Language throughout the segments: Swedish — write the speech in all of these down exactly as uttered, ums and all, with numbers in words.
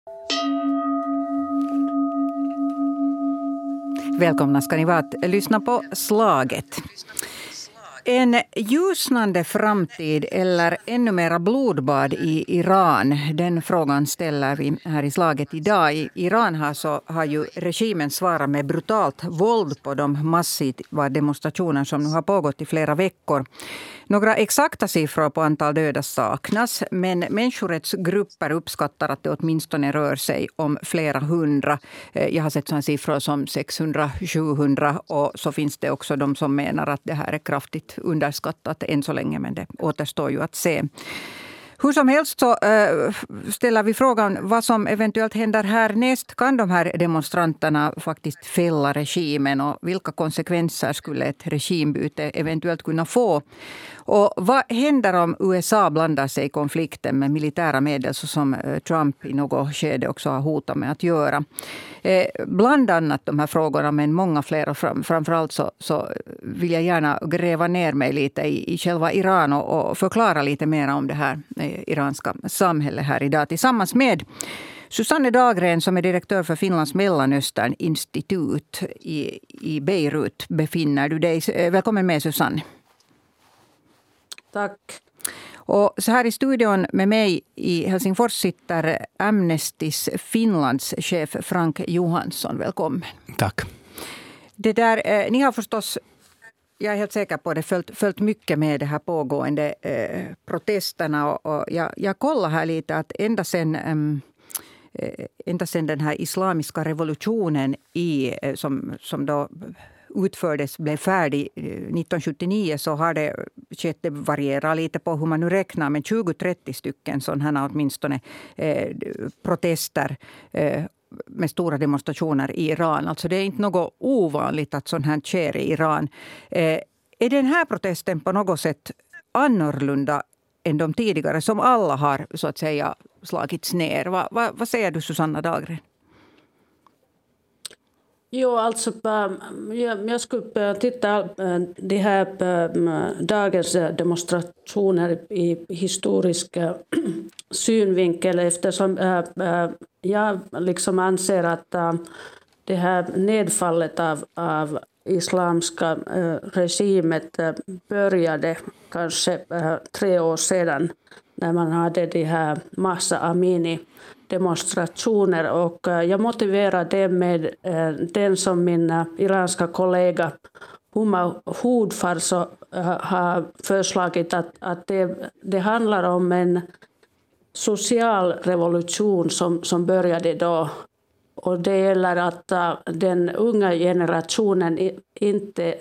Välkomna ska ni vara att lyssna på Slaget. En ljusnande framtid eller ännu mera blodbad i Iran? Den frågan ställer vi här i Slaget idag. I Iran har, så, har ju regimen svarat med brutalt våld på de massiva demonstrationer som nu har pågått i flera veckor. Några exakta siffror på antal döda saknas, men människorättsgrupper uppskattar att det åtminstone rör sig om flera hundra. Jag har sett sådana siffror som sexhundra till sjuhundra, och så finns det också de som menar att det här är kraftigt underskattat än så länge, men det återstår ju att se. Hur som helst så äh, ställer vi frågan vad som eventuellt händer härnäst. Kan de här demonstranterna faktiskt fälla regimen, och vilka konsekvenser skulle ett regimbyte eventuellt kunna få? Och vad händer om U S A blandar sig i konflikten med militära medel, så som Trump i något skede också har hotat med att göra? Eh, bland annat de här frågorna, men många fler, och fram, framförallt så, så vill jag gärna gräva ner mig lite i, i själva Iran och, och förklara lite mer om det här eh, iranska samhället här idag tillsammans med Susanne Dahlgren, som är direktör för Finlands Mellanöstern institut i, i Beirut. Befinner du dig? Välkommen med, Susanne. Tack. Och så här i studion med mig i Helsingfors sitter Amnestys Finlands chef Frank Johansson. Välkommen. Tack. Det där, eh, ni har förstås, jag är helt säker på det, följt, följt mycket med det här pågående eh, protesterna. Och, och jag, jag kollar här lite att ända sedan, eh, ända sedan den här islamiska revolutionen i, eh, som, som då utfördes, blev färdig nittonhundrasjuttionio, så har det skett, det varierar lite på hur man nu räknar, men tjugo till trettio stycken sådana åtminstone eh, protester eh, med stora demonstrationer i Iran. Alltså det är inte något ovanligt att sånt här sker i Iran. Eh, är den här protesten på något sätt annorlunda än de tidigare, som alla har så att säga slagits ner? Va, va, vad säger du, Susanna Dahlgren? Jo, alltså jag, jag skulle titta på de här dagens demonstrationer i historisk synvinkel, eftersom jag liksom anser att det här nedfallet av, av islamska regimet började kanske tre år sedan, när man hade de här massa Amini demonstrationer, och jag motiverar det med den som min iranska kollega Huma Hoodfar har föreslagit, att, att det, det handlar om en social revolution som, som började då. Och det gäller att den unga generationen inte,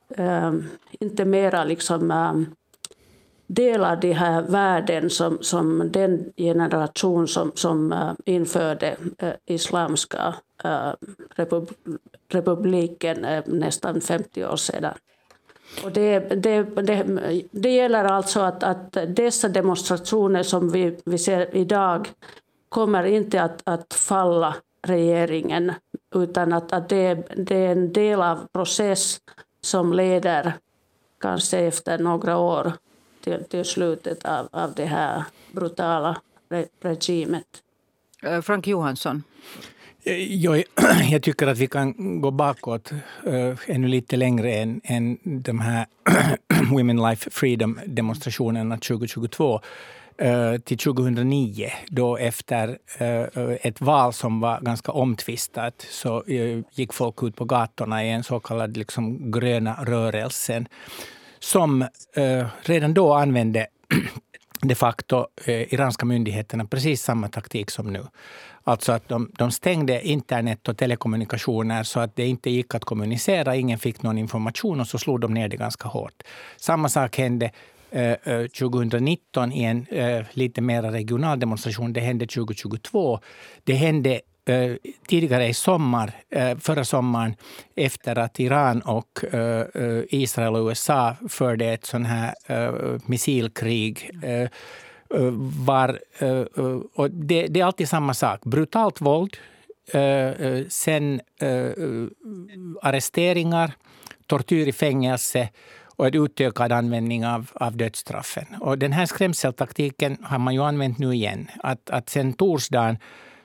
inte mera liksom delar de här värden som, som den generation som, som uh, införde uh, islamska uh, repub republiken uh, nästan femtio år sedan. Och det, det, det, det gäller alltså att, att dessa demonstrationer som vi, vi ser idag kommer inte att, att falla regeringen, utan att, att det, det är en del av process som leder kanske efter några år Till, till slutet av, av det här brutala re, regimet. Frank Johansson. Jag, jag tycker att vi kan gå bakåt uh, ännu lite längre än, än de här Women Life Freedom-demonstrationerna tjugo tjugotvå uh, till tjugohundranio, då efter uh, ett val som var ganska omtvistat, så uh, gick folk ut på gatorna i en så kallad liksom, gröna rörelsen, som eh, redan då använde de facto eh, iranska myndigheterna precis samma taktik som nu. Alltså att de, de stängde internet och telekommunikationer så att det inte gick att kommunicera, ingen fick någon information, och så slog de ner det ganska hårt. Samma sak hände eh, tjugonitton i en eh, lite mer regional demonstration, det hände tjugo tjugotvå. Det hände Uh, tidigare i sommar, uh, förra sommaren, efter att Iran och uh, uh, Israel och U S A förde ett sån här uh, missilkrig uh, uh, var, uh, uh, och det, det är alltid samma sak. Brutalt våld, uh, uh, sen uh, arresteringar, tortyr i fängelse och en utökad användning av, av dödsstraffen. Och den här skrämseltaktiken har man ju använt nu igen. Att, att sen torsdagen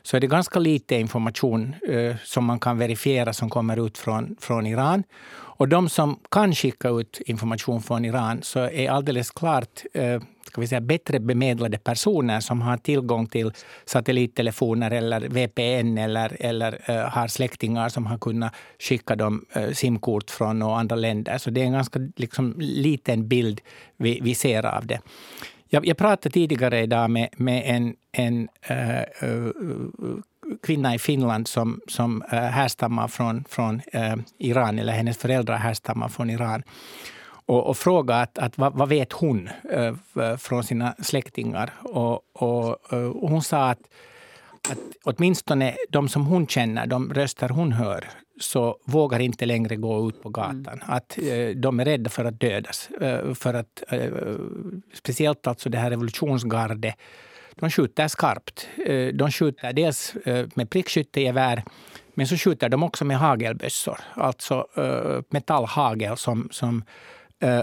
så är det ganska lite information eh, som man kan verifiera som kommer ut från, från Iran. Och de som kan skicka ut information från Iran så är alldeles klart eh, ska vi säga, bättre bemedlade personer som har tillgång till satellittelefoner eller V P N eller, eller eh, har släktingar som har kunnat skicka dem eh, simkort från och andra länder. Så det är en ganska liksom, liten bild vi, vi ser av det. Jag, jag pratade tidigare idag med, med en, en uh, uh, kvinna i Finland som, som uh, härstammar från, från uh, Iran, eller hennes föräldrar härstammar från Iran. Och, och frågade att, att vad, vad vet hon uh, från sina släktingar. Och, och, uh, och hon sa att, att åtminstone de som hon känner, de röster hon hör, så vågar inte längre gå ut på gatan. Mm. Att eh, de är rädda för att dödas. Eh, för att, eh, speciellt alltså det här revolutionsgarde, de skjuter skarpt. Eh, de skjuter dels eh, med prickskyttegevär, men så skjuter de också med hagelbössor. Alltså eh, metallhagel som, som eh,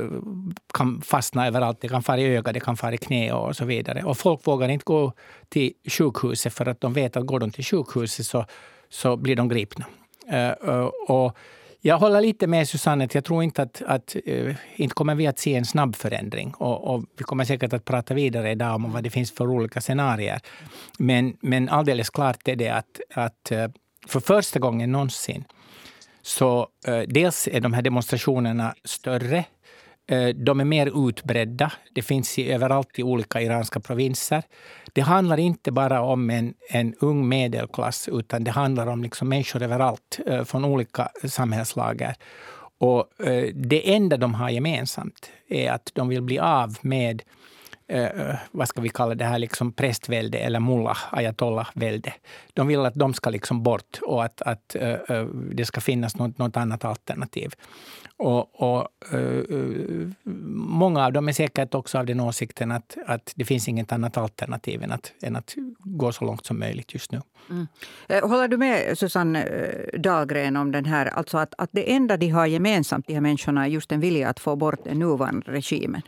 kan fastna överallt. Det kan fara i öga, det kan fara i knä och så vidare. Och folk vågar inte gå till sjukhuset för att de vet att går de till sjukhuset så, så blir de gripna. Uh, uh, och jag håller lite med Susanne att jag tror inte att, att uh, inte kommer vi att se en snabb förändring. Och, och vi kommer säkert att prata vidare idag om vad det finns för olika scenarier. Men, men alldeles klart är det att, att uh, för första gången någonsin så uh, dels är de här demonstrationerna större. De är mer utbredda. Det finns i, överallt i olika iranska provinser. Det handlar inte bara om en, en ung medelklass utan det handlar om liksom människor överallt eh, från olika samhällslager. Och eh, det enda de har gemensamt är att de vill bli av med eh, vad ska vi kalla det här liksom prästvälde eller mullah, ayatollah-välde. De vill att de ska liksom bort och att, att eh, det ska finnas något, något annat alternativ. Och, och uh, många av dem är säkert också av den åsikten att, att det finns inget annat alternativ än att, än att gå så långt som möjligt just nu. Mm. Håller du med Susanne Dahlgren om den här, alltså att, att det enda de har gemensamt, de här människorna, är just en vilja att få bort den nuvarande regimen?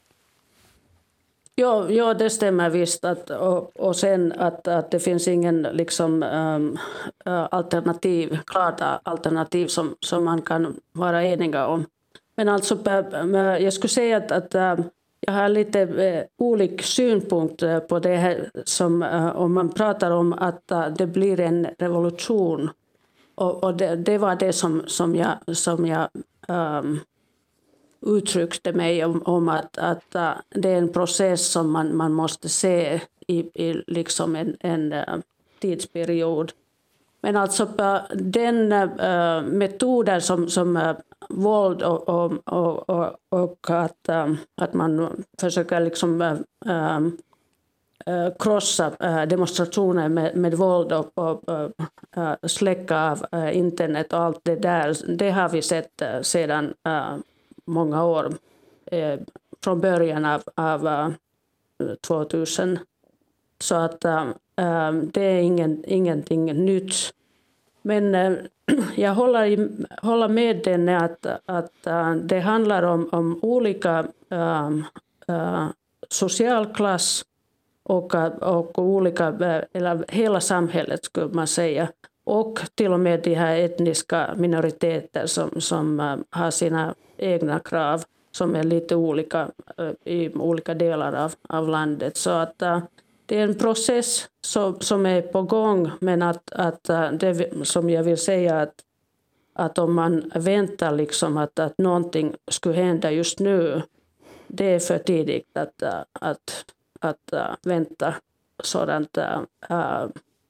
Ja, ja, det stämmer visst. Att, och, och sen att, att det finns ingen liksom, um, alternativ, klart alternativ som, som man kan vara eniga om. Men alltså, jag skulle säga att, att jag har lite uh, olika synpunkt på det här som uh, om man pratar om att uh, det blir en revolution. Och, och det, det var det som, som jag, som jag um, uttryckte mig om, om att, att uh, det är en process som man, man måste se i, i liksom en, en uh, tidsperiod. Men alltså uh, den uh, metoder som, som uh, våld och, och, och, och, och att, uh, att man försöker liksom uh, um, uh, krossa uh, demonstrationer med, med våld och, och uh, uh, släcka av uh, internet och allt det där, det har vi sett uh, sedan uh, många år, eh, från början av, av uh, tvåtusen. Så att uh, uh, det är ingen, ingenting nytt. Men uh, jag håller, i, håller med den att, att uh, det handlar om, om olika uh, uh, social klass och, och olika, eller hela samhället skulle man säga. Och till och med de här etniska minoriteter som, som uh, har sina egna krav som är lite olika uh, i olika delar av, av landet. Så att uh, det är en process som, som är på gång, men att, att uh, det som jag vill säga att, att om man väntar liksom att, att någonting skulle hända just nu, det är för tidigt att, uh, att, att uh, vänta sådant uh,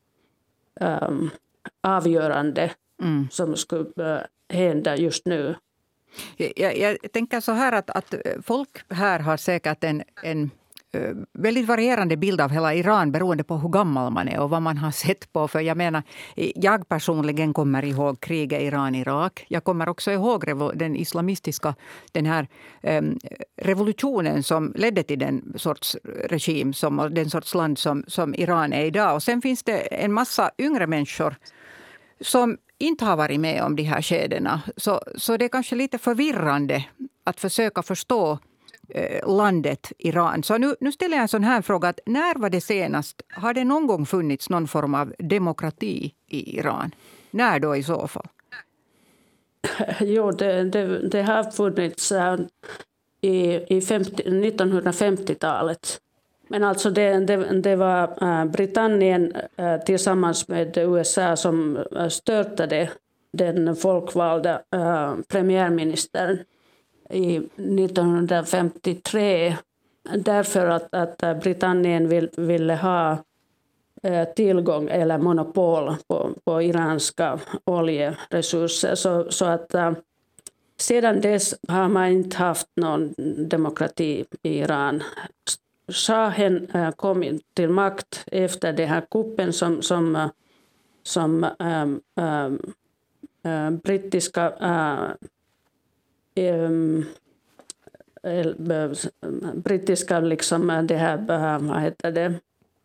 um, avgörande mm. som skulle hända just nu. Jag, jag tänker så här att, att folk här har säkert en, en väldigt varierande bild av hela Iran beroende på hur gammal man är och vad man har sett på. För jag menar, jag personligen kommer ihåg kriget Iran-Irak. Jag kommer också ihåg den islamistiska, den här um, revolutionen som ledde till den sorts regim, som, den sorts land som, som Iran är idag. Och sen finns det en massa yngre människor som inte har varit med om de här skedena. Så, så det är kanske lite förvirrande att försöka förstå landet Iran. Så nu, nu ställer jag en sån här fråga. Att när var det senast? Har det någon gång funnits någon form av demokrati i Iran? När då i så fall? Jo, det, det, det har funnits äh, i, i femtio, nittonhundrafemtiotalet. Men alltså det, det, det var äh, Britannien äh, tillsammans med U S A som äh, störtade den folkvalda äh, premiärministern i nittonhundrafemtiotre. Därför att, att Britannien vill, ville ha äh, tillgång eller monopol på, på iranska oljeresurser. Så, så att äh, sedan dess har man inte haft någon demokrati i Iran. Shahen äh, kom till makt efter den här kuppen som, som, som ähm, ähm, äh, brittiska äh, ähm, äh, brittiska liksom det här, äh, vad heter det,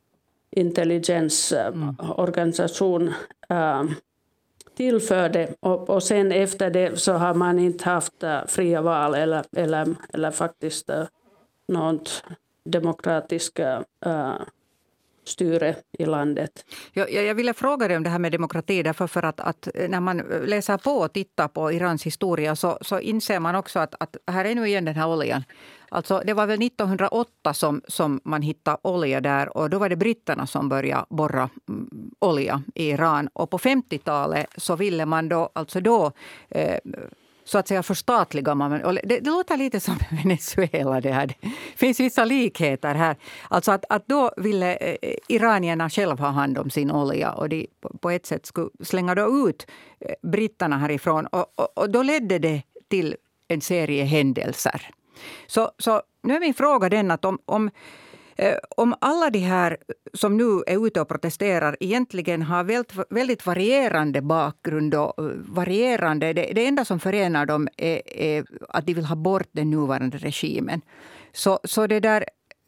intelligensorganisation äh, tillförde. Och, och sen efter det så har man inte haft äh, fria val eller, eller, eller faktiskt äh, något demokratiska äh, styre i landet. Jag, jag ville fråga dig om det här med demokrati därför för att, att när man läser på och tittar på Irans historia så, så inser man också att, att här är nu igen den här oljan. Alltså det var väl nittonhundraåtta som, som man hittade olja där och då var det britterna som började borra mm, olja i Iran. Och på femtiotalet så ville man då, alltså då eh, så att säga förstatliga man. Det, det låter lite som Venezuela det här. Det finns vissa likheter här. Alltså att, att då ville eh, iranierna själv ha hand om sin olja och de på, på ett sätt skulle slänga då ut eh, britterna härifrån. Och, och, och då ledde det till en serie händelser. Så, så nu är min fråga den att om, om, eh, om alla de här som nu är ute och protesterar egentligen har väldigt, väldigt varierande bakgrund och varierande, det, det enda som förenar dem är, är att de vill ha bort den nuvarande regimen. Så, så det där,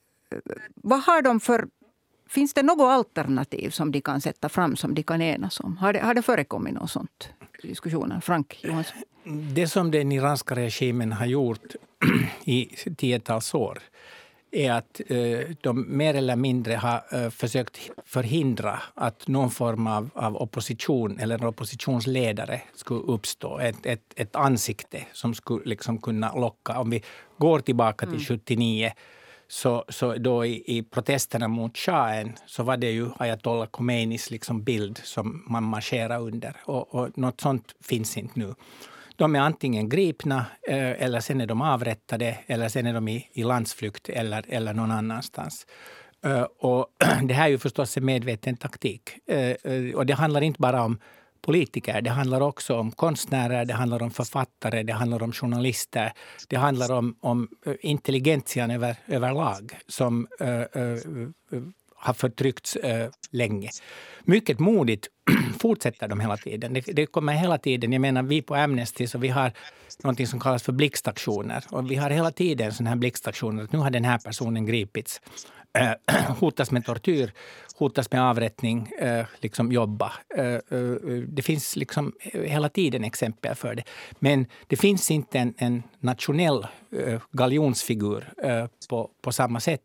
vad har de för, finns det något alternativ som de kan sätta fram som de kan enas om? Har det, har det förekommit något sånt i diskussionen? Frank Johansson? Det som den iranska regimen har gjort i tiotals år är att eh, de mer eller mindre har eh, försökt förhindra att någon form av, av opposition eller en oppositionsledare skulle uppstå. Ett, ett, ett ansikte som skulle liksom kunna locka. Om vi går tillbaka till mm. sjuttionio så, så då i, i protesterna mot shahen så var det ju Ayatollah Khomeinis liksom bild som man marscherar under. Och, och något sånt finns inte nu. De är antingen gripna eh, eller sen är de avrättade eller sen är de i, i landsflykt eller, eller någon annanstans. Uh, och det här är ju förstås en medveten taktik. Uh, uh, och det handlar inte bara om politiker, det handlar också om konstnärer, det handlar om författare, det handlar om journalister. Det handlar om, om intelligentian över, överlag som uh, uh, uh, har förtryckts uh, länge. Mycket modigt fortsätter de hela tiden. Det, det kommer hela tiden. Jag menar, vi på Amnesty så vi har något som kallas för blixtaktioner. Och vi har hela tiden sådana här blixtaktioner. Nu har den här personen gripits. Uh, hotas med tortyr, hotas med avrättning, uh, liksom jobba. Uh, uh, det finns liksom hela tiden exempel för det. Men det finns inte en, en nationell uh, galjonsfigur uh, på, på samma sätt.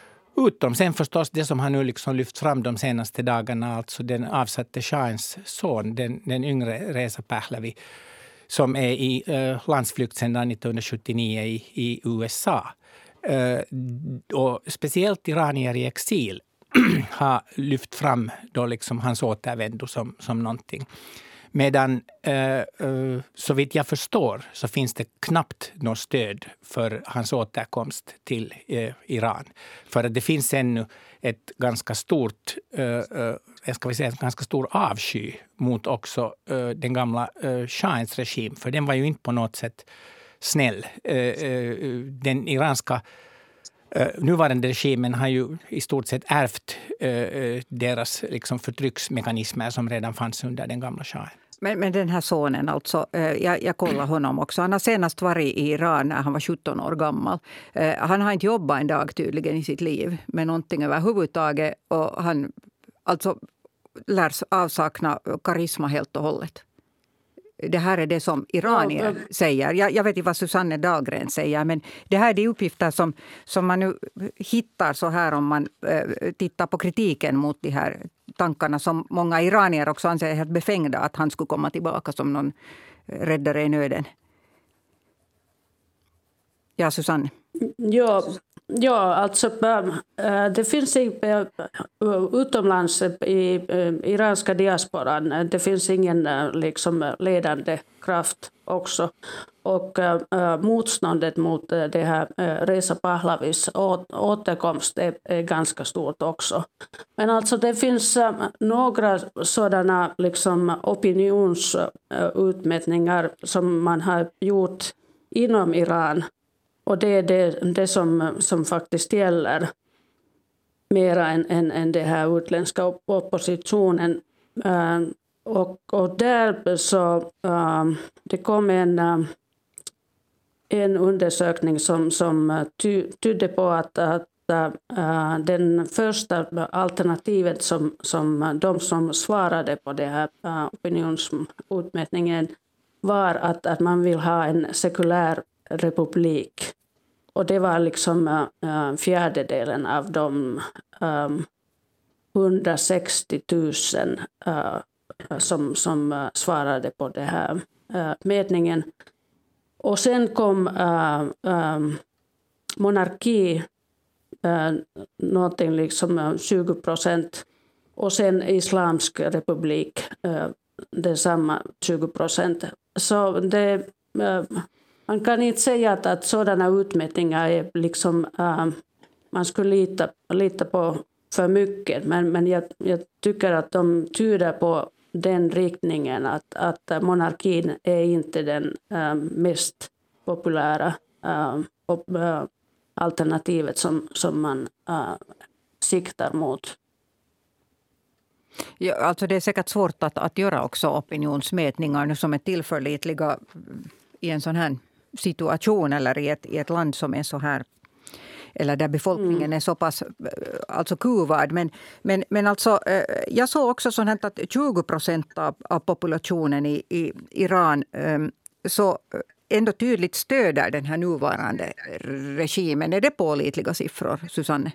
Utom sen förstås det som har nu liksom lyft fram de senaste dagarna, alltså den avsatte shahens son, den, den yngre Reza Pahlavi, som är i uh, landsflykt sedan nittonhundrasjuttionio i, i U S A. Uh, och speciellt iranier i exil har lyft fram då liksom hans återvändo som, som någonting. Medan uh, uh, så vitt jag förstår så finns det knappt något stöd för hans återkomst till uh, Iran. För att det finns ännu ett ganska stort, uh, uh, jag ska säga, en ganska stor avsky mot också uh, den gamla uh, shahens regim. För den var ju inte på något sätt snäll. Uh, uh, den iranska uh, nuvarande regimen har ju i stort sett ärvt uh, deras liksom, förtrycksmekanismer som redan fanns under den gamla shahen. Men, men den här sonen, alltså, jag, jag kollar honom också. Han har senast varit i Iran när han var sjutton år gammal. Han har inte jobbat en dag tydligen i sitt liv med någonting överhuvudtaget. Och han alltså lär avsakna karisma helt och hållet. det här är det som iranier ja, ja. säger. Jag, jag vet inte vad Susanne Dahlgren säger, men det här är de uppgifter som, som man nu hittar så här om man äh, tittar på kritiken mot de här tankarna som många iranier också anser helt befängda, att han skulle komma tillbaka som någon räddare i nöden. Ja, Susanne. Ja, ja alltså det finns utomlands i iranska diasporan, det finns ingen liksom ledande kraft också. Och äh, motståndet mot äh, det här äh, Reza Pahlavis å, återkomst är, är ganska stort också. Men alltså det finns äh, några sådana liksom opinionsutmätningar äh, som man har gjort inom Iran. Och det är det, det som, som faktiskt gäller mera än, än, än det här utländska oppositionen. Äh, och, och där så äh, det kom en, äh, en undersökning som, som ty, tydde på att, att äh, den första alternativet som, som de som svarade på det här äh, opinionsutmätningen var att, att man vill ha en sekulär republik. Och det var liksom äh, fjärdedelen av de äh, hundrasextio tusen äh, som, som äh, svarade på den här äh, mätningen. Och sen kom äh, äh, monarki, äh, någonting liksom tjugo procent. Och sen islamsk republik, äh, det är samma tjugo procent. Så det... Äh, Man kan inte säga att, att sådana utmätningar är liksom, äh, man skulle lita, lita på för mycket. Men, men jag, jag tycker att de tyder på den riktningen att, att monarkin är inte den äh, mest populära äh, äh, alternativet som, som man äh, siktar mot. Ja, alltså det är säkert svårt att, att göra också opinionsmätningar nu som är tillförlitliga i en sån här situation eller i ett, i ett land som är så här, eller där befolkningen mm. är så pass alltså kuvad. Men, men, men alltså, jag såg också så att tjugo procent av, av populationen i, i Iran så ändå tydligt stöder den här nuvarande regimen. Är det pålitliga siffror, Susanne?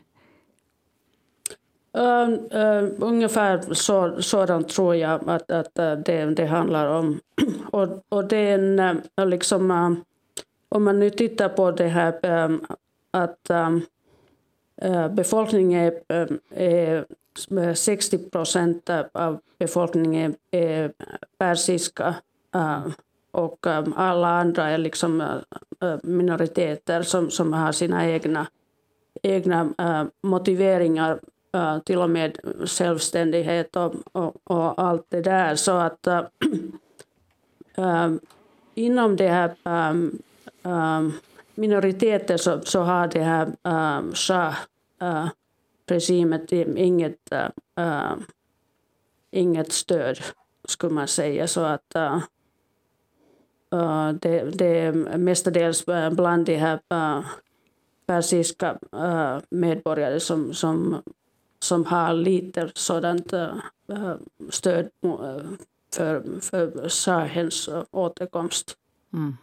Uh, uh, ungefär så, sådant tror jag att, att det, det handlar om. och, och det är en, liksom, uh, om man nu tittar på det här um, att um, uh, befolkningen är, um, är sextio procent av befolkningen är persiska uh, och um, alla andra är liksom uh, minoriteter som, som har sina egna, egna uh, motiveringar. Uh, till och med självständighet och, och, och allt det där. Så att uh, uh, inom det här um, um, minoriteter så, så har det här um, Shah-regimet uh, inget, uh, inget stöd, skulle man säga. Så att uh, uh, det, det är mestadels bland de här uh, persiska uh, medborgare som, som som har lite sådant uh, stöd uh, för, för Shahens uh, återkomst. Mm.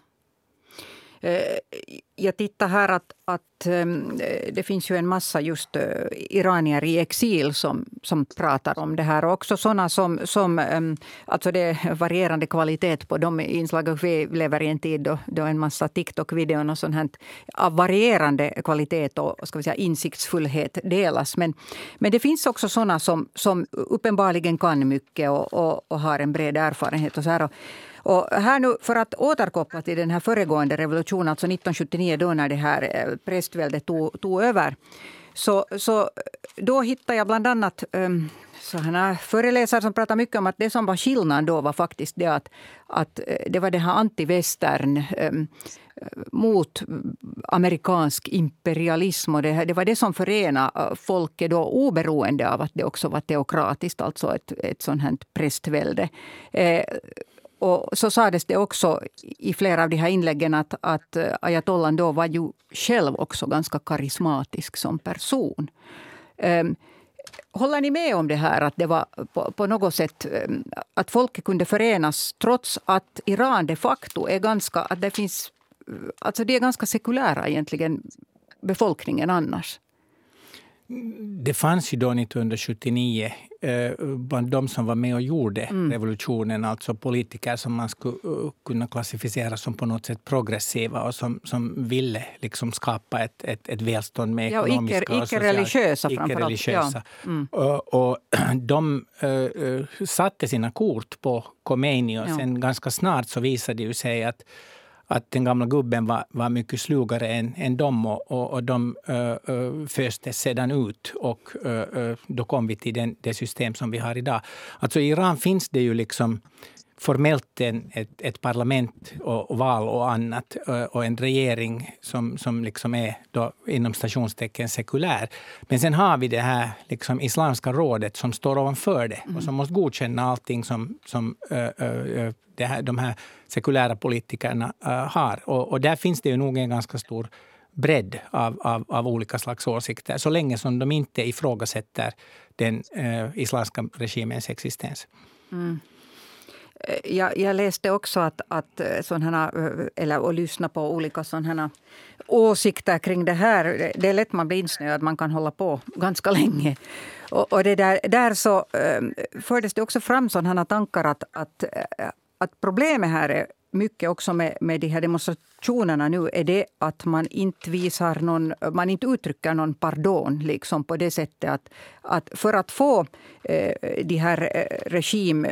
Jag tittar här att, att det finns ju en massa just iranier i exil som, som pratar om det här. Och också sådana som, som alltså det är varierande kvalitet på de inslag. Vi lever i en tid då, då en massa TikTok-videon och sånt här av varierande kvalitet och ska vi säga, insiktsfullhet delas. Men, men det finns också sådana som, som uppenbarligen kan mycket och, och, och har en bred erfarenhet och så här. Och, Och här nu, för att återkoppla till den här föregående revolutionen, alltså nittonhundrasjuttionio då när det här prästväldet tog, tog över, så, så då hittade jag bland annat um, sådana föreläsare som pratar mycket om att det som var skillnaden då var faktiskt det att, att det var det här antivästern um, mot amerikansk imperialism, och det, det var det som förenade folket då oberoende av att det också var teokratiskt, alltså ett, ett sådant här prästvälde. Eh, Och så sades det också i flera av de här inläggen att, att ayatollan då var ju själv också ganska karismatisk som person. Um, håller ni med om det här att det var på, på något sätt att folket kunde förenas trots att Iran de facto är ganska, att det finns, alltså det är ganska sekulära egentligen befolkningen annars? Det fanns ju då nittonhundrasjuttionio eh, bland de som var med och gjorde mm. revolutionen, alltså politiker som man skulle uh, kunna klassificera som på något sätt progressiva och som, som ville liksom skapa ett, ett, ett välstånd med ja, ekonomiska icke, och sociala... Icke-religiösa Icke-religiösa. Ja. Mm. Och, och de uh, satte sina kort på Khomeini och ja. sen ganska snart så visade det ju sig att att den gamla gubben var, var mycket slugare än, än dem och, och, och de uh, uh, föstes sedan ut och uh, uh, då kom vi till den, det system som vi har idag. Alltså i Iran finns det ju liksom formellt en, ett, ett parlament och, och val och annat uh, och en regering som, som liksom är då, inom stationstecken sekulär. Men sen har vi det här liksom islamska rådet som står ovanför det mm. och som måste godkänna allting som, som uh, uh, det här, de här sekulära politikerna uh, har. Och, och där finns det ju nog en ganska stor bredd av, av, av olika slags åsikter. Så länge som de inte ifrågasätter den uh, islamska regimens existens. Mm. Jag, jag läste också att, att sådana, eller och lyssna på olika sådana åsikter kring det här. Det är lätt man blir insnöad, man kan hålla på ganska länge. Och, och det där, där så fördes det också fram sådana tankar att, att, att problemet här är mycket också med, med de här demonstrationerna nu är det att man inte visar någon, man inte uttrycker någon pardon liksom på det sättet att, att för att få eh, de här eh, regim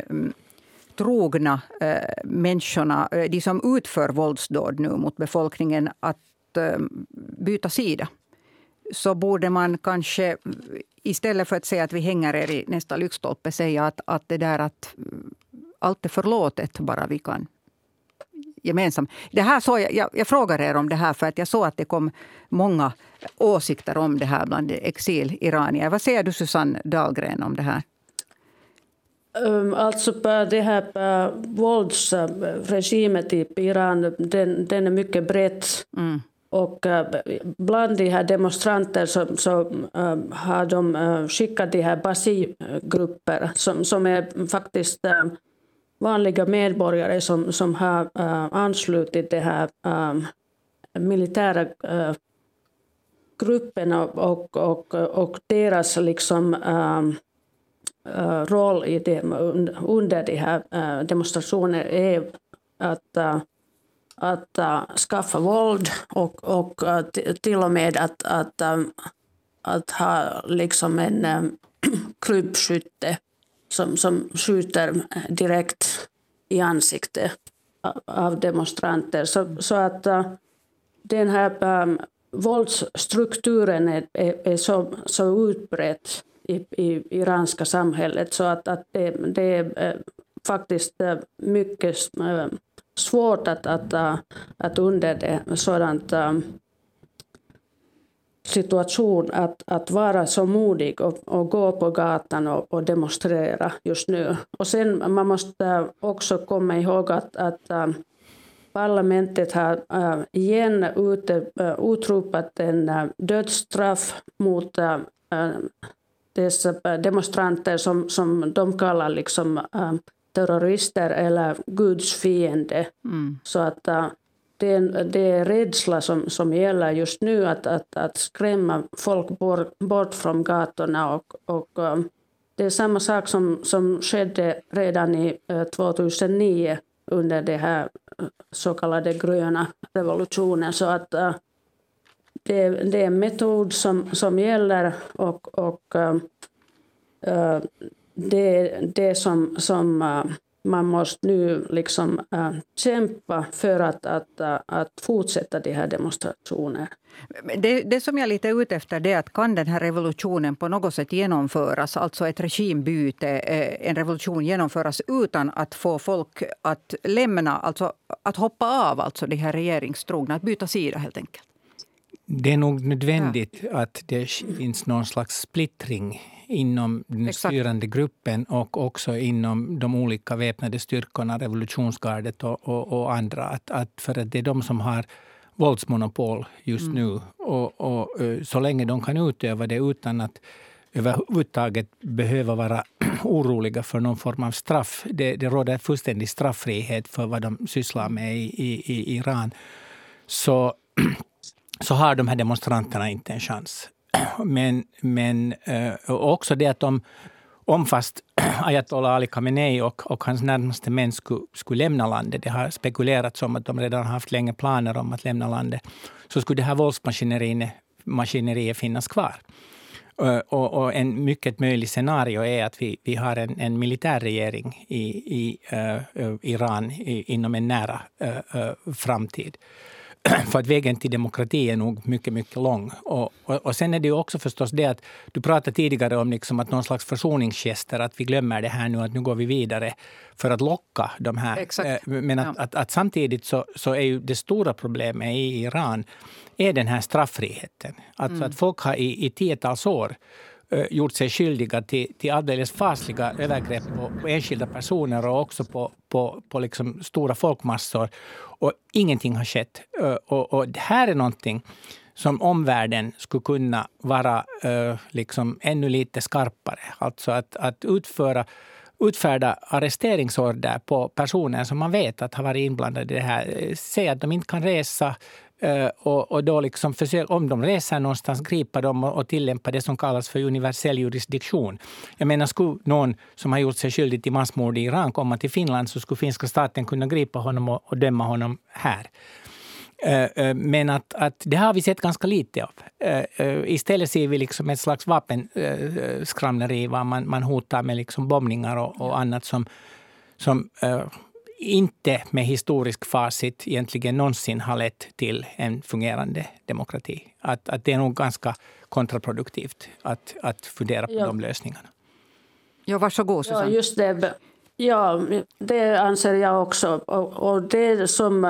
trogna eh, människorna, eh, de som utför våldsdåd nu mot befolkningen, att eh, byta sida. Så borde man kanske istället för att säga att vi hänger er i nästa lyktstolpe säga att, att det där att allt är förlåtet bara vi kan gemensamt. Det här så jag, jag, jag frågar er om det här för att jag såg att det kom många åsikter om det här bland exil-iranier. Vad säger du Susanne Dahlgren om det här? Um, alltså det här våldsregimet i Iran, den, den är mycket bred. Mm. Och uh, bland de här demonstranter så, så uh, har de uh, skickat de här Basi-grupper som, som är faktiskt uh, vanliga medborgare som, som har uh, anslutit de här um, militära uh, grupperna och, och, och deras liksom um, Uh, roll i det, under de här uh, demonstrationer är att, uh, att uh, skaffa våld och, och uh, t- till och med att, att, um, att ha liksom en um, krypskytte som, som skjuter direkt i ansiktet av demonstranter. Så, så att uh, den här um, våldsstrukturen är, är, är så, så utbredd I, i iranska samhället så att, att det, det är eh, faktiskt eh, mycket eh, svårt att, att, att under det sådant eh, situation att, att vara så modig och, och gå på gatan och, och demonstrera just nu. Och sen man måste också komma ihåg att, att äh, parlamentet har äh, igen ute, äh, utropat en äh, dödsstraff mot äh, dessa demonstranter som, som de kallar liksom äh, terrorister eller Guds fiende. Mm. Så att äh, det, det är rädsla som, som gäller just nu att, att, att skrämma folk bort, bort från gatorna. Och, och äh, det är samma sak som, som skedde redan i äh, tjugohundranio under det här så kallade gröna revolutionen. Så att äh, det, det är en metod som, som gäller och, och äh, det är det som, som äh, man måste nu liksom äh, kämpa för att, att, äh, att fortsätta de här demonstrationerna. Det, det som jag är lite ute efter det är att kan den här revolutionen på något sätt genomföras, alltså ett regimbyte, en revolution genomföras utan att få folk att lämna, alltså att hoppa av alltså de här regeringstrogna, att byta sida helt enkelt? Det är nog nödvändigt ja. att det finns någon slags splittring inom den Exakt. styrande gruppen och också inom de olika väpnade styrkorna, revolutionsgardet och, och, och andra. Att, att för att det är de som har våldsmonopol just mm. nu och, och så länge de kan utöva det utan att överhuvudtaget behöva vara oroliga för någon form av straff. Det, det råder fullständig strafffrihet för vad de sysslar med i, i, i Iran. Så, så har de här demonstranterna inte en chans. Men, men också det att de, om fast Ayatollah Ali Khamenei och, och hans närmaste män skulle, skulle lämna landet, det har spekulerats om att de redan har haft länge planer om att lämna landet, så skulle det här våldsmaskineriet maskineriet finnas kvar. Och, och en mycket möjlig scenario är att vi, vi har en, en militärregering i, i uh, Iran i, inom en nära uh, uh, framtid. För att vägen till demokrati är nog mycket, mycket lång. Och, och, och sen är det ju också förstås det att du pratade tidigare om liksom att någon slags försoningsgester, att vi glömmer det här nu, att nu går vi vidare för att locka de här. Exakt. Men att, ja. att, att samtidigt så, så är ju det stora problemet i Iran är den här strafffriheten. Alltså mm. att folk har i, i tiotals år uh, gjort sig skyldiga till, till alldeles fasliga övergrepp på, på enskilda personer och också på, på, på liksom stora folkmassor. Och ingenting har skett. Uh, och, och det här är någonting som omvärlden skulle kunna vara uh, liksom ännu lite skarpare. Alltså att, att utföra utfärda arresteringsorder på personer som man vet att har varit inblandade i det här. Säga att de inte kan resa uh, och, och då liksom försöka, om de reser någonstans, gripa dem och, och tillämpa det som kallas för universell jurisdiktion. Jag menar, skulle någon som har gjort sig skyldig till massmord i Iran komma till Finland, så skulle finska staten kunna gripa honom och, och döma honom här. Uh, uh, men att, att det har vi sett ganska lite av. Uh, uh, istället ser vi liksom ett slags vapenskramleri, uh, var man, man hotar med liksom bombningar och, och annat som, som uh, inte med historisk facit egentligen någonsin har lett till en fungerande demokrati. Att, att det är nog ganska kontraproduktivt att, att fundera på ja. de lösningarna. Ja, varsågod, Susanne. Ja, just det. Ja, det anser jag också. Och, och det som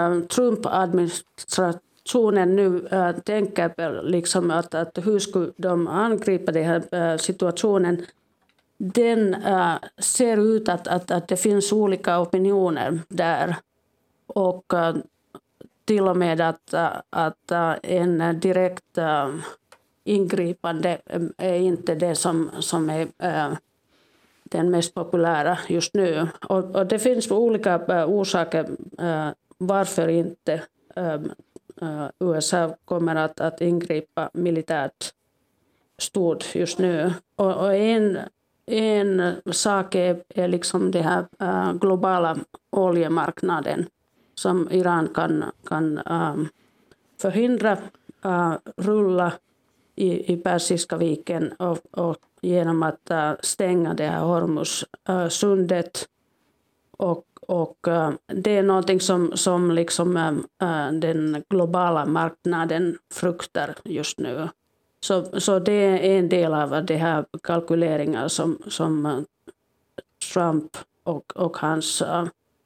Trump-administrationen nu äh, tänker på, liksom att, att hur skulle de angripa den här äh, situationen, den äh, ser ut att, att, att det finns olika opinioner där. Och äh, till och med att, att äh, en direkt äh, ingripande är inte det som, som är äh, den mest populära just nu. Och, och det finns olika uh, orsaker uh, varför inte um, uh, U S A kommer att, att ingripa militärt stort just nu. Och, och en, en sak är, är liksom det här uh, globala oljemarknaden som Iran kan, kan um, förhindra uh, rulla i, i Persiska viken och, och genom att uh, stänga det här Hormuz-sundet. Uh, och och uh, det är någonting som, som liksom, uh, den globala marknaden fruktar just nu. Så, så det är en del av det här kalkyleringar som, som uh, Trump och, och hans uh,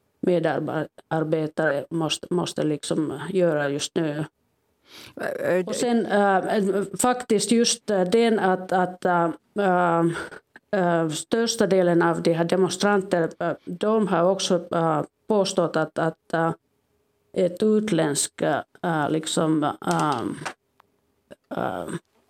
medarbetare måste, måste liksom göra just nu. Och sen äh, faktiskt just den att, att äh, äh, största delen av de här demonstranter, äh, de har också äh, påstått att, att äh, ett utländskt äh, liksom, äh, äh,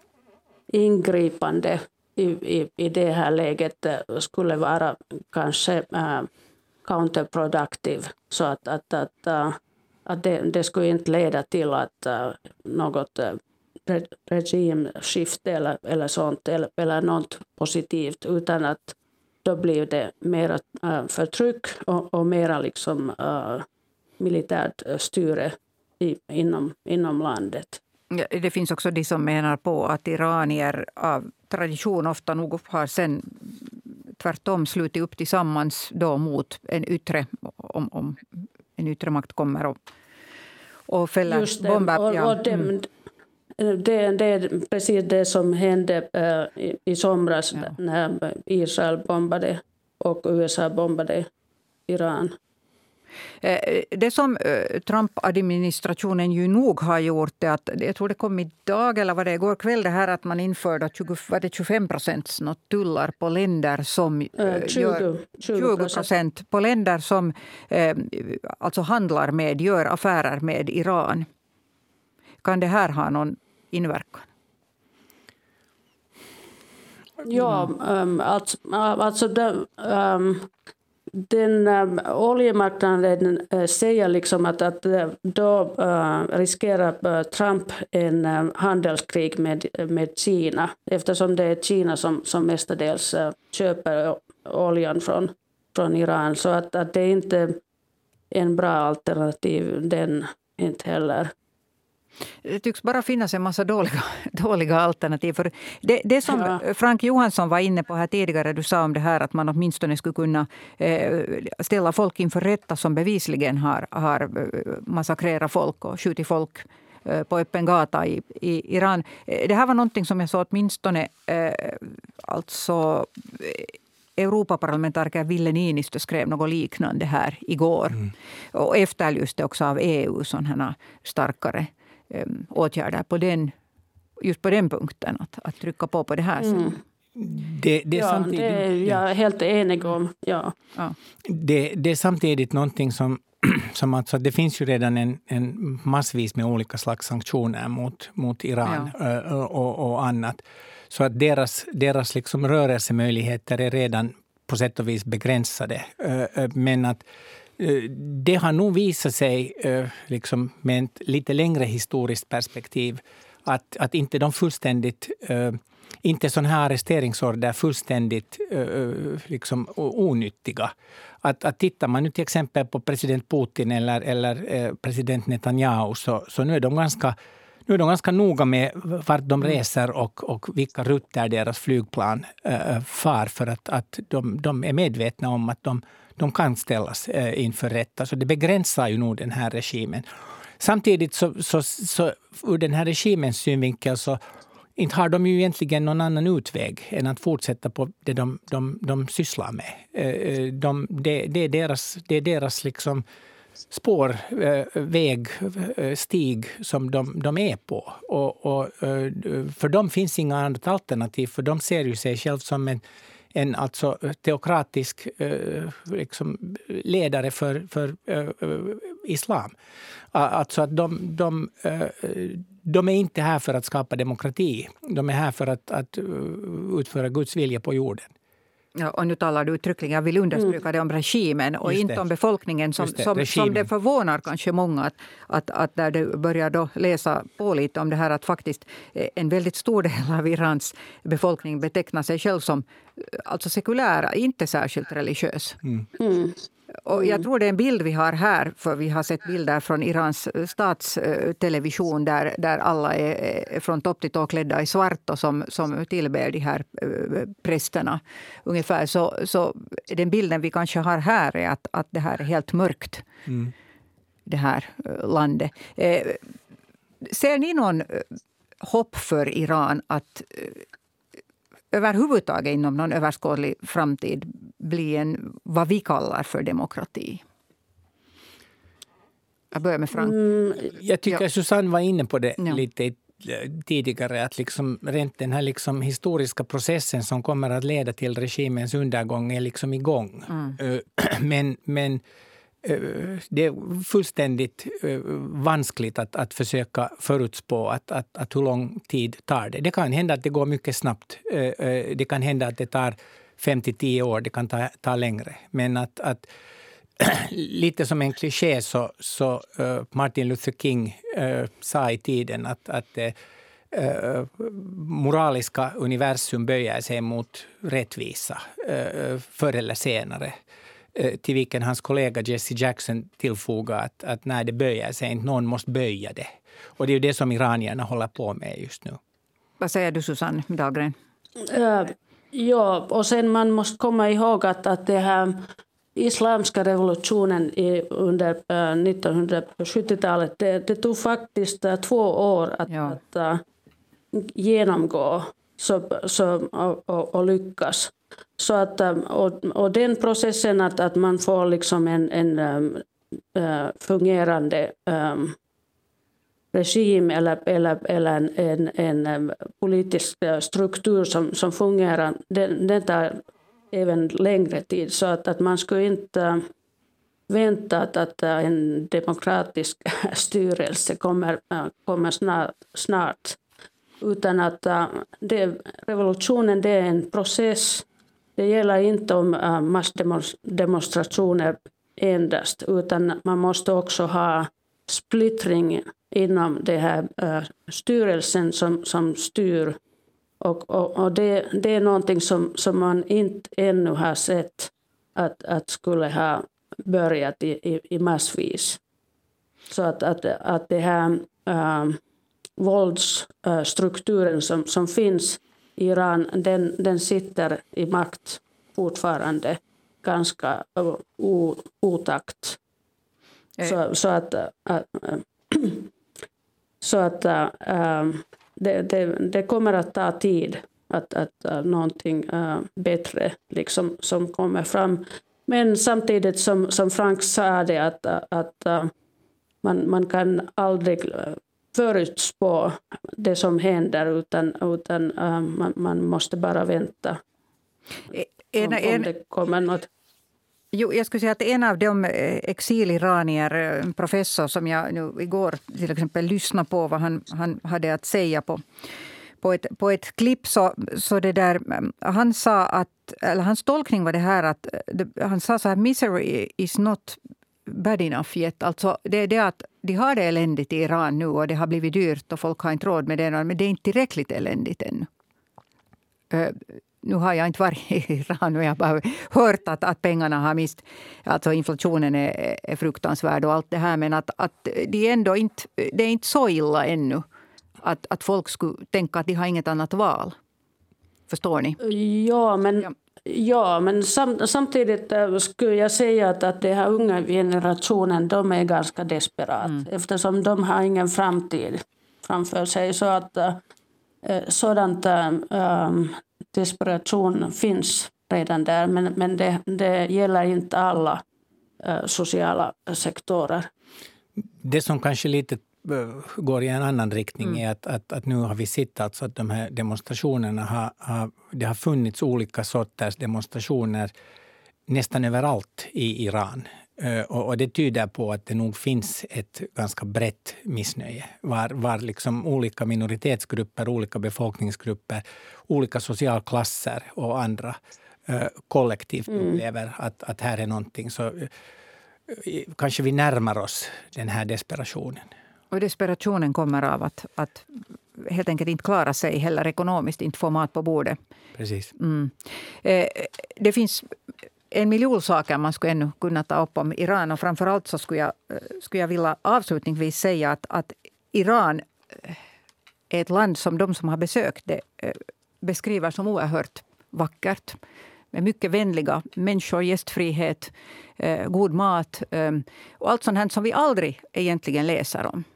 ingripande i, i, i det här läget äh, skulle vara kanske äh, counterproductive, så att, att, att äh, att det, det skulle inte leda till att uh, något uh, re, regimskifte eller, eller sånt eller, eller något positivt, utan att då blir det mer uh, förtryck och, och mera liksom uh, militärt styre i, inom, inom landet. Ja, det finns också de som menar på att iranier av tradition ofta nog har sen tvärtom slutit upp tillsammans då mot en yttre, om, om en yttre makt kommer och, och fäller Just det. bomber. Och, ja. och det, mm. det, det är precis det som hände uh, i, i somras ja. när Israel bombade och U S A bombade Iran. Det som Trump-administrationen ju nog har gjort är att, jag tror det kom idag eller var det igår kväll, det här att man införde tjugo, var det tjugofem procent tullar på länder som uh, tjugo, tjugo procent på länder som eh, alltså handlar med, gör affärer med Iran. Kan det här ha någon inverkan? Ja, um, alltså, alltså den, um, den um, oljemarknaden uh, säger liksom att, att då uh, riskerar uh, Trump en uh, handelskrig med, med Kina, eftersom det är Kina som, som mestadels uh, köper oljan från, från Iran. Så att, att det är inte en bra alternativ, den inte heller. Det tycks bara finnas en massa dåliga, dåliga alternativ. För det, det som ja. Frank Johansson var inne på här tidigare, du sa om det här att man åtminstone skulle kunna eh, ställa folk inför rätta som bevisligen har, har massakrerat folk och skjutit folk eh, på öppen gata i, i Iran. Det här var någonting som jag sa åtminstone eh, alltså... Europaparlamentariker Ville Niinistö skrev något liknande här igår. Mm. Och efterlyste också av E U sådana starkare um, åtgärder på den, just på den punkten. Att, att trycka på på det här sättet. Mm. Det, det, är ja, samtidigt, det är jag är helt enig om. Ja. Ja. Det, det är samtidigt någonting som, som alltså, det finns ju redan en, en massvis med olika slags sanktioner mot, mot Iran ja. och, och annat. Så att deras, deras liksom rörelsemöjligheter är redan på sätt och vis begränsade. Men att det har nog visat sig liksom med ett lite längre historiskt perspektiv att, att inte de fullständigt, inte sådana här arresteringsorder är fullständigt liksom onyttiga. Att, att tittar man nu till exempel på president Putin eller, eller president Netanyahu så, så nu är de ganska Nu är de ganska noga med vart de reser och, och vilka rutter deras flygplan äh, far för att, att de, de är medvetna om att de, de kan ställas äh, inför rätta. Så det begränsar ju nog den här regimen. Samtidigt så, så, så ur den här regimens synvinkel så inte har de ju egentligen någon annan utväg än att fortsätta på det de, de, de sysslar med. Äh, de, det, det är deras, det är deras liksom spår, väg, stig som de, de är på. Och, och, för dem finns inga andra alternativ. För de ser ju sig själv som en, en alltså, teokratisk liksom, ledare för, för islam. Alltså att de, de, de är inte här för att skapa demokrati. De är här för att, att utföra Guds vilja på jorden. Ja, och nu talar du uttryckligen, jag vill understryka mm. det om regimen och inte om befolkningen som det, som, som det förvånar kanske många att, att, att där du börjar då läsa på lite om det här att faktiskt en väldigt stor del av Irans befolkning betecknar sig själv som alltså sekulära, inte särskilt religiös. Mm. Mm. Och jag tror det är en bild vi har här, för vi har sett bilder från Irans statstelevision där, där alla är från topp till tå klädda i svart och som, som tillber de här prästerna. Ungefär så, så den bilden vi kanske har här är att, att det här är helt mörkt, mm. det här landet. Ser ni någon hopp för Iran att överhuvudtaget inom någon överskådlig framtid bli en, vad vi kallar för demokrati? Jag börjar med Frank. Mm, jag tycker ja. Susanne var inne på det ja. lite tidigare. Att liksom, rent den här liksom historiska processen som kommer att leda till regimens undergång är liksom igång. Mm. Men, men det är fullständigt vanskligt att, att försöka förutspå att, att, att hur lång tid tar det. Det kan hända att det går mycket snabbt. Det kan hända att det tar fem till tio år. Det kan ta, ta längre. Men att, att lite som en kliché så, så uh, Martin Luther King uh, sa i tiden att, att uh, moraliska universum böjer sig mot rättvisa uh, förr eller senare. Till vilken hans kollega Jesse Jackson tillfogar att, att när det böjer sig inte någon måste böja det. Och det är ju det som iranierna håller på med just nu. Vad säger du Susanne Dahlgren? Uh, ja, och sen man måste komma ihåg att, att det här islamska revolutionen i, under uh, nittonhundrasjuttiotalet det, det tog faktiskt uh, två år att, ja. att uh, genomgå så, så, och, och, och lyckas. Så att, och, och den processen att, att man får liksom en, en um, uh, fungerande um, regim eller, eller, eller en, en, en um, politisk struktur som, som fungerar, den, den tar även längre tid. Så att, att man skulle inte uh, vänta att, att en demokratisk styrelse kommer, uh, kommer snart, snart. utan att uh, det, revolutionen det är en process. Det gäller inte om uh, massdemonstrationer endast, utan man måste också ha splittring inom det här uh, styrelsen som, som styr. Och, och, och det, det är någonting som, som man inte ännu har sett att, att skulle ha börjat i, i, i massvis. Så att, att, att det här uh, våldsstrukturen uh, som, som finns i Iran, den, den sitter i makt fortfarande ganska uh, o, otakt. Mm. Så, så att, uh, uh, så att uh, um, det, det, det kommer att ta tid att, att uh, någonting uh, bättre liksom, som kommer fram. Men samtidigt som, som Frank sa det att, att uh, man, man kan aldrig förutspå det som händer utan, utan uh, man, man måste bara vänta en, om, en, om det kommer något. Jo, jag skulle säga att en av de exiliranier, en professor som jag nu igår till exempel lyssnade på vad han, han hade att säga på, på, ett, på ett klipp så, så det där, han sa att, eller hans tolkning var det här att han sa så här, misery is not bad enough yet. Alltså det är det att de har det eländigt i Iran nu och det har blivit dyrt och folk har inte råd med det, men det är inte tillräckligt eländigt ännu. Nu har jag inte varit i Iran och jag har bara hört att, att pengarna har mist. Alltså inflationen är, är fruktansvärd och allt det här. Men att, att det, är ändå inte, det är inte så illa ännu att, att folk skulle tänka att de har inget annat val. Förstår ni? Ja, men, ja. Ja, men sam, samtidigt skulle jag säga att, att den här unga generationen de är ganska desperat. Mm. Eftersom de har ingen framtid framför sig. Så att äh, sådant äh, desperation finns redan där, men, men det, det gäller inte alla uh, sociala sektorer. Det som kanske lite uh, går i en annan riktning mm. är att, att, att nu har vi sett alltså att de här demonstrationerna har, har, det har funnits olika sorters demonstrationer nästan överallt i Iran. Uh, och, och det tyder på att det nog finns ett ganska brett missnöje var, var liksom olika minoritetsgrupper, olika befolkningsgrupper, olika socialklasser och andra uh, kollektivt mm. upplever att, att här är någonting. Så uh, kanske vi närmar oss den här desperationen. Och desperationen kommer av att, att helt enkelt inte klara sig heller ekonomiskt, inte få mat på bordet. Precis. Mm. Eh, det finns en miljon saker man skulle ännu kunna ta upp om Iran. Och framförallt så skulle jag, skulle jag vilja avslutningsvis säga att, att Iran är ett land som de som har besökt det beskriver som oerhört vackert. Med mycket vänliga människor, gästfrihet, god mat och allt sånt här som vi aldrig egentligen läser om.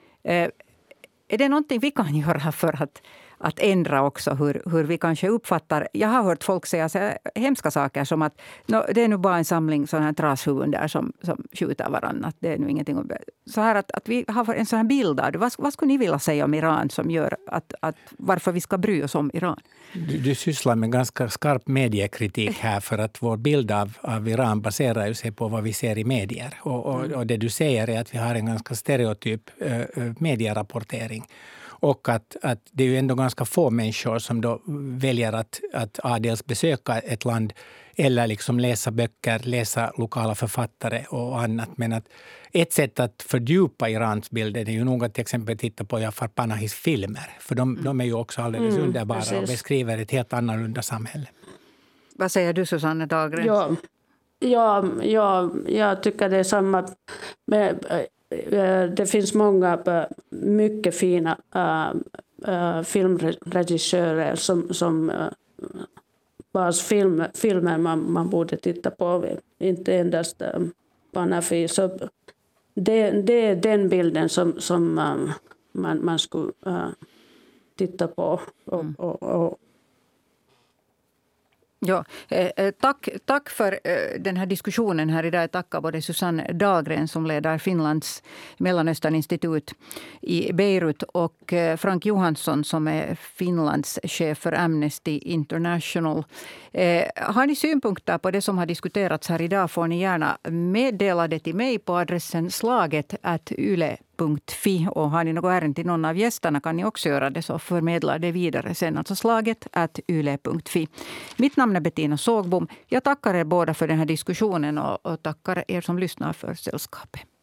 Är det någonting vi kan göra för att att ändra också hur, hur vi kanske uppfattar. Jag har hört folk säga så hemska saker som att no, det är nu bara en samling sådana här trashuvuden där som, som skjuter varandra. Det är nu ingenting. Så här att, att vi har en sån här bild av det. Vad, vad skulle ni vilja säga om Iran som gör att, att varför vi ska bry oss om Iran? Du, du sysslar med ganska skarp mediekritik här för att vår bild av, av Iran baserar sig på vad vi ser i medier. Och, och, och det du säger är att vi har en ganska stereotyp äh, medierapportering. Och att, att det är ju ändå ganska få människor som då väljer att, att ja, dels besöka ett land eller liksom läsa böcker, läsa lokala författare och annat. Men att ett sätt att fördjupa Irans bilder är ju nog att till exempel titta på Jafar Panahis filmer. För de, mm. de är ju också alldeles mm, underbara precis. Och beskriver ett helt annorlunda samhälle. Vad säger du, Susanne Dahlgren? Ja, ja, ja, jag tycker det är samma med... Det finns många mycket fina uh, uh, filmregissörer som, som uh, vars film, filmer man, man borde titta på. Inte endast uh, Panafi. Så det, det är den bilden som, som um, man, man skulle uh, titta på. Och, mm. och, och, Ja, eh, tack, tack för eh, den här diskussionen här idag. Jag tackar både Susanne Dahlgren som leder Finlands Mellanösterninstitut i Beirut och eh, Frank Johansson som är Finlands chef för Amnesty International. Eh, har ni synpunkter på det som har diskuterats här idag får ni gärna meddela det till mig på adressen slaget at yle punkt fi. Och har ni något ärende till någon av gästerna kan ni också göra det, så förmedla det vidare sen. Alltså slaget at yle punkt fi. Mitt namn är Bettina Sågbom. Jag tackar er båda för den här diskussionen och, och tackar er som lyssnar för sällskapet.